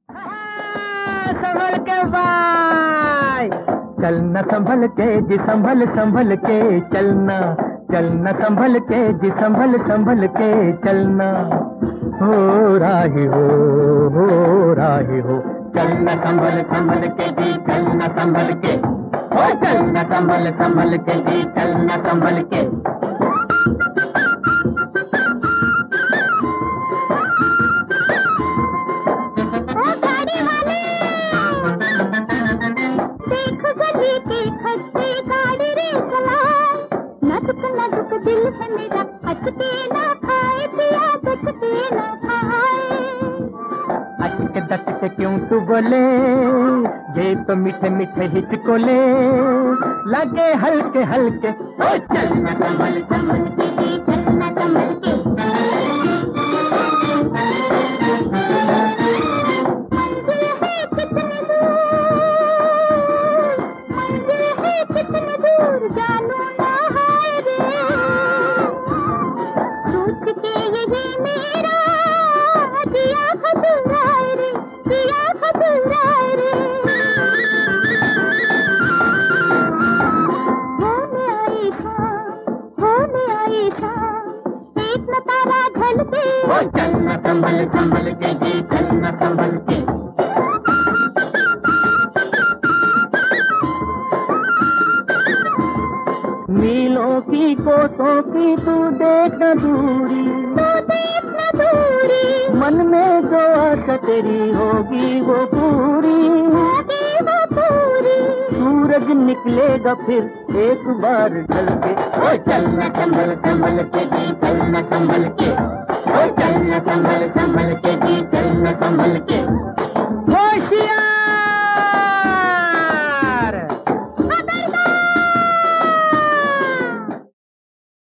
संभल के भाई, चलना संभल के जी, संभल संभल के चलना, चलना संभल के जी, संभल संभल के चलना। हो राही हो राही हो, चलना संभल संभल के जी, चलना संभल के, हो चलना संभल संभल के जी, चलना संभल के। दिल है मेरा अचके ना खाए पिया, बचके ना खाए। अचके दचके क्यों तू बोले, ये तो मीठे मीठे हिचकोले लगे हल्के हल्के। ओ चलना संभल संभल के, चलना संभल के। मंजिल है कितनी दूर, मंजिल है कितनी दूर, जानू ना हाय रे। सोच के यही मेरा जिया खतराए रे, जिया खतराए रे। होने आई शाम, एक न तारा झलके। ओ चलना संभल संभल के जी, चलना संभल के। मीलों की कोसों की तू देख न दूरी, तू देख न दूरी, मन में जो आशा तेरी होगी वो पूरी, होगी वो पूरी। सूरज निकलेगा फिर एक बार ढल के। ओ चलना संभल संभल के जी, चलना संभल के, ओ चलना संभल संभल के जी, चलना संभल के।